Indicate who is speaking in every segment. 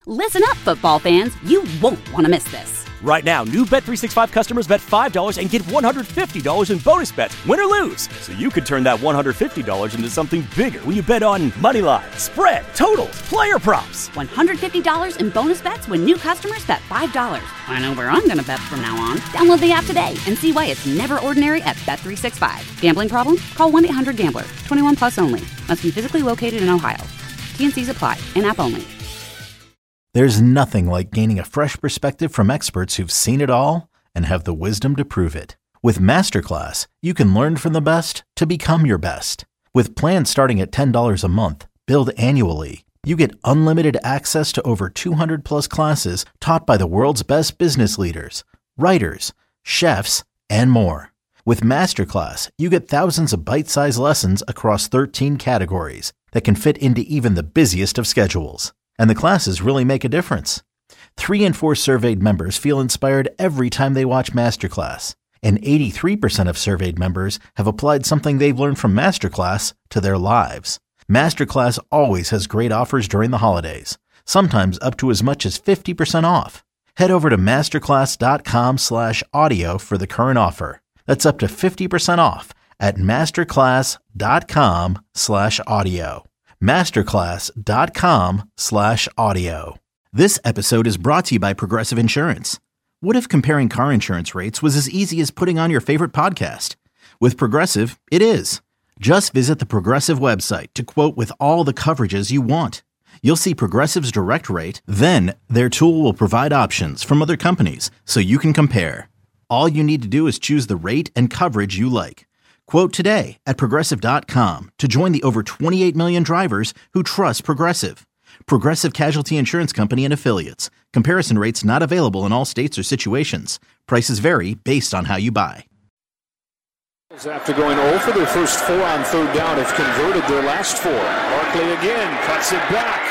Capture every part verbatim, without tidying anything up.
Speaker 1: Listen up, football fans. You won't want to miss this.
Speaker 2: Right now, new Bet three sixty-five customers bet five dollars and get one hundred fifty dollars in bonus bets, win or lose. So you could turn that one hundred fifty dollars into something bigger when you bet on money line, spread, totals, player props.
Speaker 1: one hundred fifty dollars in bonus bets when new customers bet five dollars. I know where I'm going to bet from now on. Download the app today and see why it's never ordinary at Bet three sixty-five. Gambling problem? Call one eight hundred gambler. twenty-one plus only. Must be physically located in Ohio. T N Cs apply. In-app only.
Speaker 3: There's nothing like gaining a fresh perspective from experts who've seen it all and have the wisdom to prove it. With Masterclass, you can learn from the best to become your best. With plans starting at ten dollars a month, billed annually, you get unlimited access to over two hundred plus classes taught by the world's best business leaders, writers, chefs, and more. With Masterclass, you get thousands of bite-sized lessons across thirteen categories that can fit into even the busiest of schedules. And the classes really make a difference. Three in four surveyed members feel inspired every time they watch Masterclass. And eighty-three percent of surveyed members have applied something they've learned from Masterclass to their lives. Masterclass always has great offers during the holidays, sometimes up to as much as fifty percent off. Head over to masterclass.com slash audio for the current offer. That's up to fifty percent off at masterclass.com slash audio. masterclass.com slash audio. This episode is brought to you by Progressive Insurance. What if comparing car insurance rates was as easy as putting on your favorite podcast? With Progressive, it is. Just visit the Progressive website to quote with all the coverages you want. You'll see Progressive's direct rate, then their tool will provide options from other companies so you can compare. All you need to do is choose the rate and coverage you like. Quote today at Progressive dot com to join the over twenty-eight million drivers who trust Progressive. Progressive Casualty Insurance Company and Affiliates. Comparison rates not available in all states or situations. Prices vary based on how you buy.
Speaker 4: After going oh for their first four on third down, have converted their last four. Barkley again cuts it back.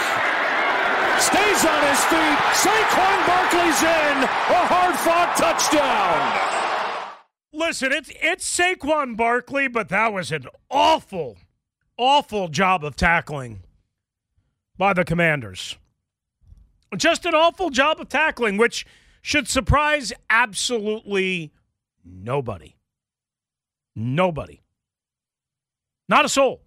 Speaker 4: Stays on his feet. Saquon Barkley's in. A hard-fought touchdown.
Speaker 5: Listen, it's it's Saquon Barkley, but that was an awful, awful job of tackling by the Commanders. Just an awful job of tackling, which should surprise absolutely nobody. Nobody. Not a soul.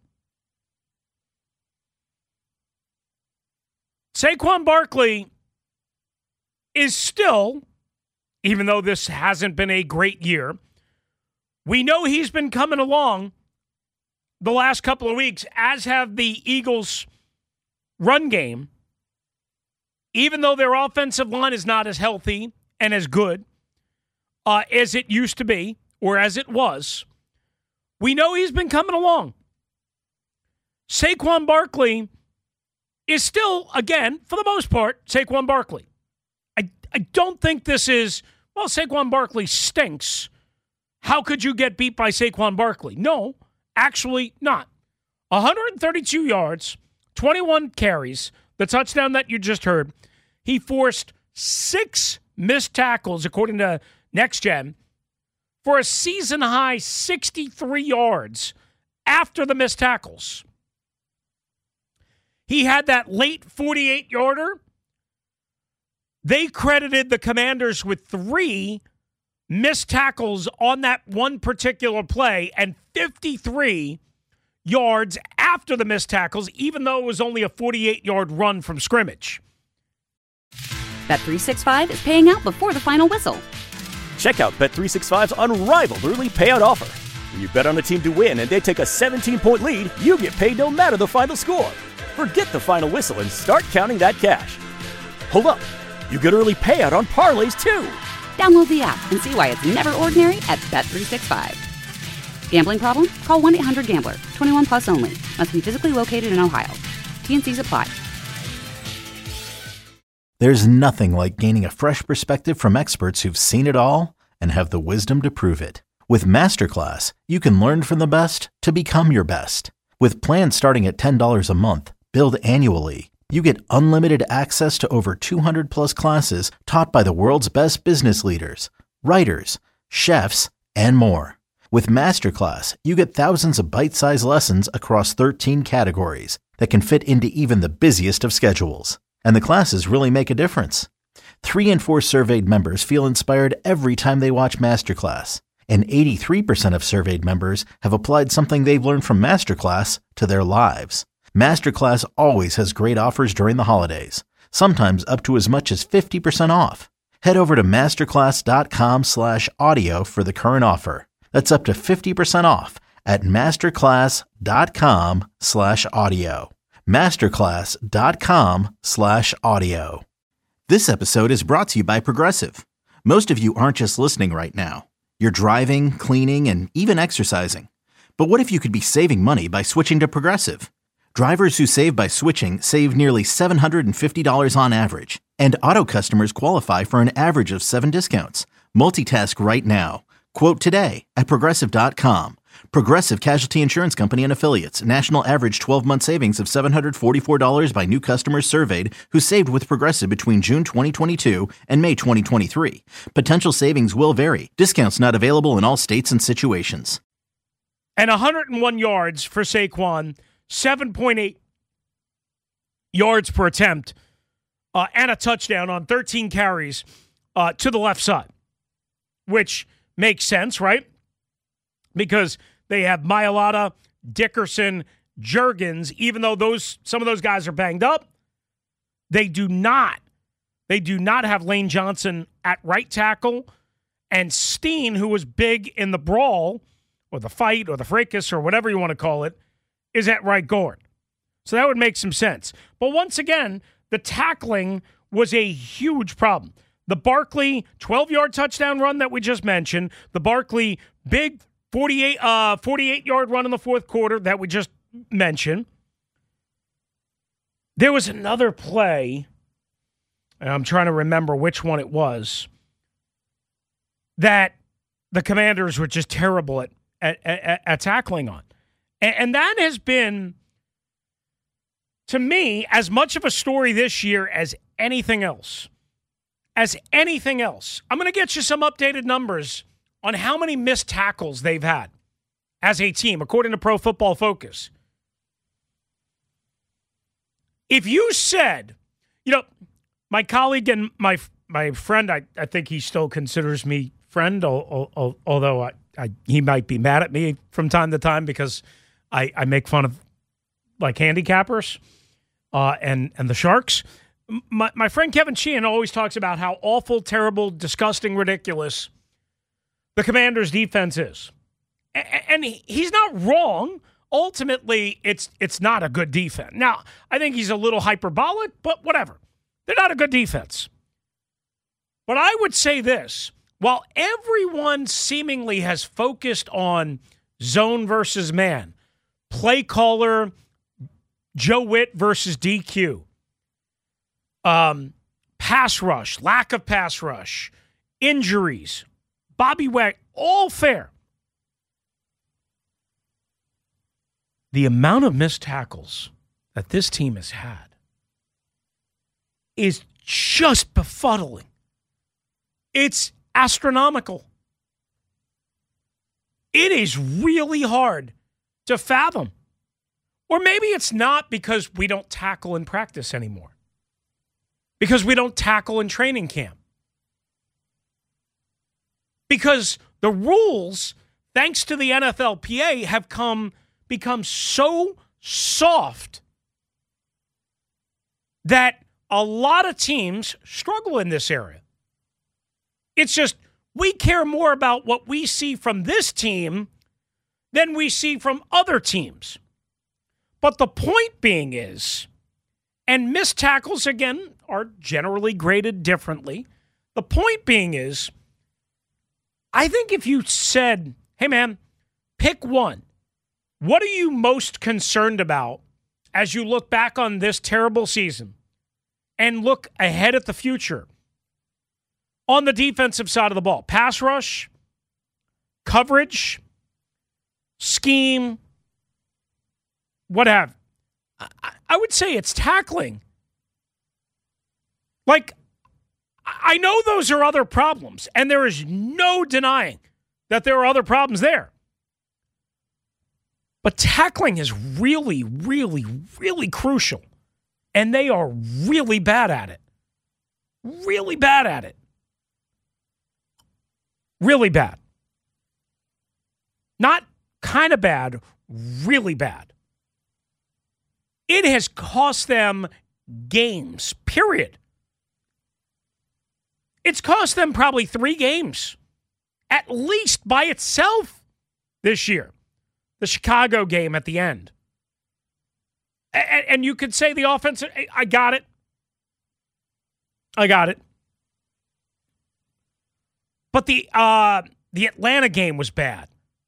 Speaker 5: Saquon Barkley is still, even though this hasn't been a great year, we know he's been coming along the last couple of weeks, as have the Eagles' run game. Even though their offensive line is not as healthy and as good uh, as it used to be, or as it was, we know he's been coming along. Saquon Barkley is still, again, for the most part, Saquon Barkley. I, I don't think this is, well, Saquon Barkley stinks. How could you get beat by Saquon Barkley? No, actually not. one hundred thirty-two yards, twenty-one carries, the touchdown that you just heard. He forced six missed tackles, according to Next Gen, for a season-high sixty-three yards after the missed tackles. He had that late forty-eight-yarder. They credited the Commanders with three missed tackles on that one particular play and fifty-three yards after the missed tackles, even though it was only a forty-eight-yard run from scrimmage.
Speaker 1: Bet three sixty-five is paying out before the final whistle.
Speaker 2: Check out Bet three sixty-five's unrivaled early payout offer. When you bet on a team to win and they take a seventeen-point lead, you get paid no matter the final score. Forget the final whistle and start counting that cash. Hold up. You get early payout on parlays, too.
Speaker 1: Download the app and see why it's never ordinary at Bet three sixty-five. Gambling problem? Call one eight hundred gambler. twenty-one plus only. Must be physically located in Ohio. T N Cs apply.
Speaker 3: There's nothing like gaining a fresh perspective from experts who've seen it all and have the wisdom to prove it. With Masterclass, you can learn from the best to become your best. With plans starting at ten dollars a month, billed annually, you get unlimited access to over two hundred plus classes taught by the world's best business leaders, writers, chefs, and more. With Masterclass, you get thousands of bite-sized lessons across thirteen categories that can fit into even the busiest of schedules. And the classes really make a difference. Three in four surveyed members feel inspired every time they watch Masterclass. And eighty-three percent of surveyed members have applied something they've learned from Masterclass to their lives. Masterclass always has great offers during the holidays, sometimes up to as much as fifty percent off. Head over to masterclass.com slash audio for the current offer. That's up to fifty percent off at masterclass.com slash audio. Masterclass.com slash audio. This episode is brought to you by Progressive. Most of you aren't just listening right now. You're driving, cleaning, and even exercising. But what if you could be saving money by switching to Progressive? Drivers who save by switching save nearly seven hundred fifty dollars on average. And auto customers qualify for an average of seven discounts. Multitask right now. Quote today at Progressive dot com. Progressive Casualty Insurance Company and Affiliates. National average twelve-month savings of seven hundred forty-four dollars by new customers surveyed who saved with Progressive between June twenty twenty-two and May twenty twenty-three. Potential savings will vary. Discounts not available in all states and situations.
Speaker 5: And one hundred one yards for Saquon, seven point eight yards per attempt, uh, and a touchdown on thirteen carries uh, to the left side, which makes sense, right? Because they have Mailata, Dickerson, Juergens, even though those some of those guys are banged up, they do not. They do not have Lane Johnson at right tackle, and Steen, who was big in the brawl, or the fight, or the fracas, or whatever you want to call it, is at right guard. So that would make some sense. But once again, the tackling was a huge problem. The Barkley twelve-yard touchdown run that we just mentioned, the Barkley big forty-eight, uh, forty-eight-yard run in the fourth quarter that we just mentioned. There was another play, and I'm trying to remember which one it was, that the Commanders were just terrible at, at, at, at tackling on. And, and that has been, to me, as much of a story this year as anything else. As anything else. I'm going to get you some updated numbers on how many missed tackles they've had as a team, according to Pro Football Focus. If you said, you know, my colleague and my my friend, I, I think he still considers me friend, although I, I, he might be mad at me from time to time because I, I make fun of, like, handicappers uh, and, and the Sharks. My, my friend Kevin Sheehan always talks about how awful, terrible, disgusting, ridiculous the Commanders' defense is. A- and he, he's not wrong. Ultimately, it's it's not a good defense. Now, I think he's a little hyperbolic, but whatever. They're not a good defense. But I would say this. While everyone seemingly has focused on zone versus man, play caller, Joe Witt versus D Q, Um, pass rush, lack of pass rush, injuries, Bobby Wagner, all fair. The amount of missed tackles that this team has had is just befuddling. It's astronomical. It is really hard to fathom. Or maybe it's not because we don't tackle in practice anymore. Because we don't tackle in training camp. Because the rules, thanks to the N F L P A, have come become so soft that a lot of teams struggle in this area. It's just we care more about what we see from this team than we see from other teams. But the point being is, and missed tackles, again, are generally graded differently. The point being is, I think if you said, hey, man, pick one. What are you most concerned about as you look back on this terrible season and look ahead at the future on the defensive side of the ball? Pass rush, coverage, scheme, what have you. I would say it's tackling. Like, I know those are other problems, and there is no denying that there are other problems there. But tackling is really, really, really crucial And they are really bad at it. Really bad at it. Really bad. Not kind of bad, really bad. It has cost them games, period. It's cost them probably three games, at least by itself this year. The Chicago game at the end. And, and you could say the offense, I got it. I got it. But the uh, the Atlanta game was bad.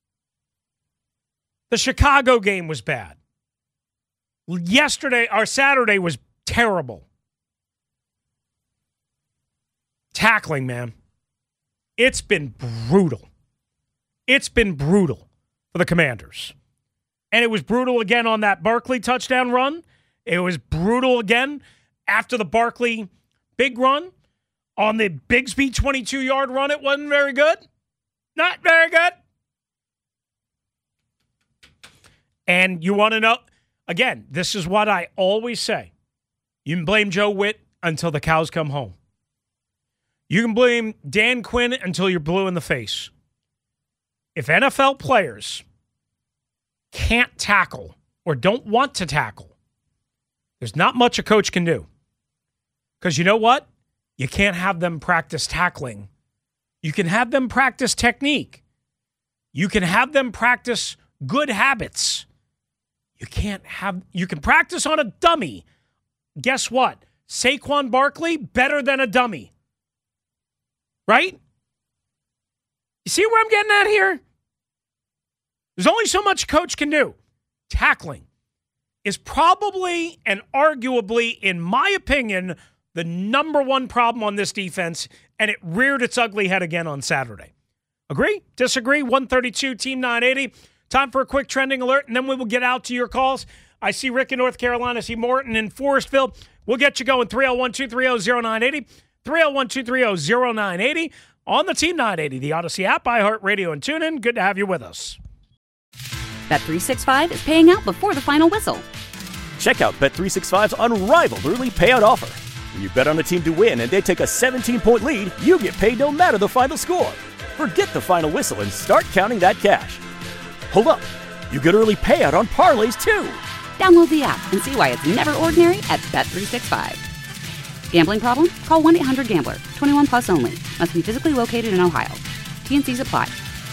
Speaker 5: The Chicago game was bad. Yesterday, or Saturday, was terrible. Tackling, man. It's been brutal. It's been brutal for the Commanders. And it was brutal again on that Barkley touchdown run. It was brutal again after the Barkley big run. On the Bigsby twenty-two-yard run, it wasn't very good. Not very good. And you want to know, again, this is what I always say. You can blame Joe Witt until the cows come home. You can blame Dan Quinn until you're blue in the face. If N F L players can't tackle or don't want to tackle, there's not much a coach can do. Because you know what? You can't have them practice tackling. You can have them practice technique. You can have them practice good habits. You can't have, you can practice on a dummy. Guess what? Saquon Barkley, better than a dummy. Right? You see where I'm getting at here? There's only so much a coach can do. Tackling is probably and arguably, in my opinion, the number one problem on this defense, and it reared its ugly head again on Saturday. Agree? Disagree? one thirty-two, Team nine eighty. Time for a quick trending alert, and then we will get out to your calls. I see Rick in North Carolina. I see Morton in Forestville. We'll get you going. three oh one, two three oh, oh nine eight oh. three oh one, two three oh, oh nine eight oh on the Team nine eighty, the Odyssey app, iHeartRadio, and TuneIn. Good to have you with us.
Speaker 1: Bet three sixty-five is paying out before the final whistle.
Speaker 2: Check out Bet three sixty-five's unrivaled early payout offer. When you bet on a team to win and they take a seventeen-point lead, you get paid no matter the final score. Forget the final whistle and start counting that cash. Hold up. You get early payout on parlays, too.
Speaker 1: Download the app and see why it's never ordinary at Bet three sixty-five. Gambling problem? Call one eight hundred gambler. twenty-one plus only. Must be physically located in Ohio. T N Cs apply.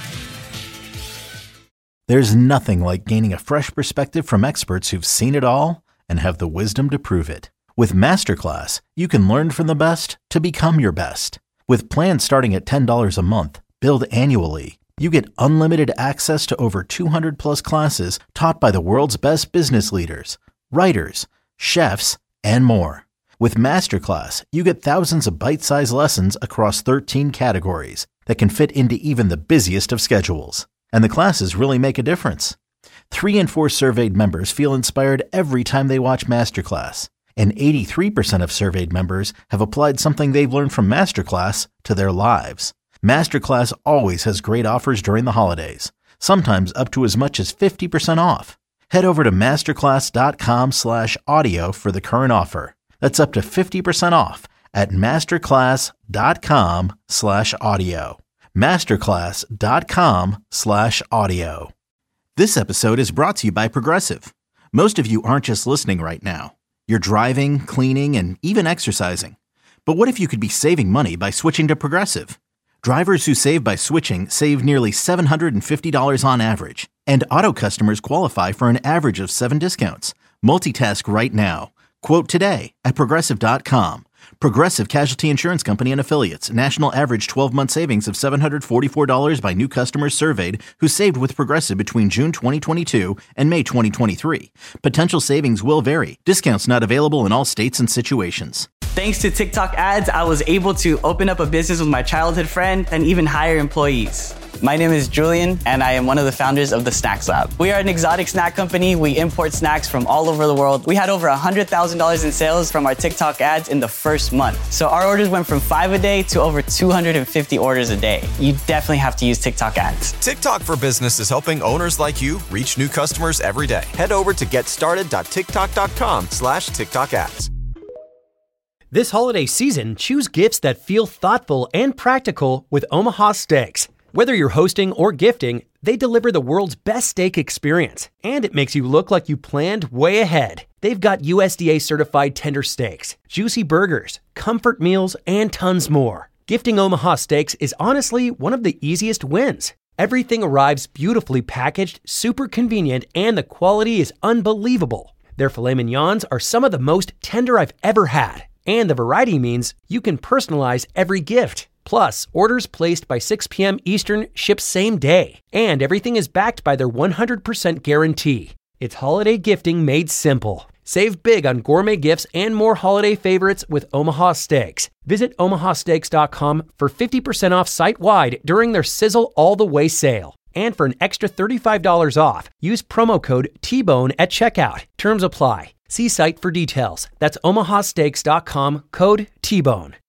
Speaker 3: There's nothing like gaining a fresh perspective from experts who've seen it all and have the wisdom to prove it. With Masterclass, you can learn from the best to become your best. With plans starting at ten dollars a month, billed annually, you get unlimited access to over two hundred plus classes taught by the world's best business leaders, writers, chefs, and more. With Masterclass, you get thousands of bite-sized lessons across thirteen categories that can fit into even the busiest of schedules. And the classes really make a difference. Three in four surveyed members feel inspired every time they watch Masterclass. And eighty-three percent of surveyed members have applied something they've learned from Masterclass to their lives. Masterclass always has great offers during the holidays, sometimes up to as much as fifty percent off. Head over to masterclass.com slash audio for the current offer. That's up to fifty percent off at masterclass.com slash audio. Masterclass.com slash audio. This episode is brought to you by Progressive. Most of you aren't just listening right now. You're driving, cleaning, and even exercising. But what if you could be saving money by switching to Progressive? Drivers who save by switching save nearly seven hundred fifty dollars on average. And auto customers qualify for an average of seven discounts. Multitask right now. Quote today at Progressive dot com. Progressive Casualty Insurance Company and Affiliates. National average twelve-month savings of seven hundred forty-four dollars by new customers surveyed who saved with Progressive between June twenty twenty-two and May twenty twenty-three. Potential savings will vary. Discounts not available in all states and situations.
Speaker 6: Thanks to TikTok ads, I was able to open up a business with my childhood friend and even hire employees. My name is Julian, and I am one of the founders of the Snacks Lab. We are an exotic snack company. We import snacks from all over the world. We had over one hundred thousand dollars in sales from our TikTok ads in the first month. So our orders went from five a day to over two hundred fifty orders a day. You definitely have to use TikTok ads.
Speaker 7: TikTok for Business is helping owners like you reach new customers every day. Head over to getstarted.tiktok.com slash TikTok ads.
Speaker 8: This holiday season, choose gifts that feel thoughtful and practical with Omaha Steaks. Whether you're hosting or gifting, they deliver the world's best steak experience, and it makes you look like you planned way ahead. They've got U S D A certified tender steaks, juicy burgers, comfort meals, and tons more. Gifting Omaha Steaks is honestly one of the easiest wins. Everything arrives beautifully packaged, super convenient, and the quality is unbelievable. Their filet mignons are some of the most tender I've ever had. And the variety means you can personalize every gift. Plus, orders placed by six p.m. Eastern ship same day. And everything is backed by their one hundred percent guarantee. It's holiday gifting made simple. Save big on gourmet gifts and more holiday favorites with Omaha Steaks. Visit omaha steaks dot com for fifty percent off site-wide during their Sizzle All the Way sale. And for an extra thirty-five dollars off, use promo code T bone at checkout. Terms apply. See site for details. That's omaha steaks dot com, code T bone.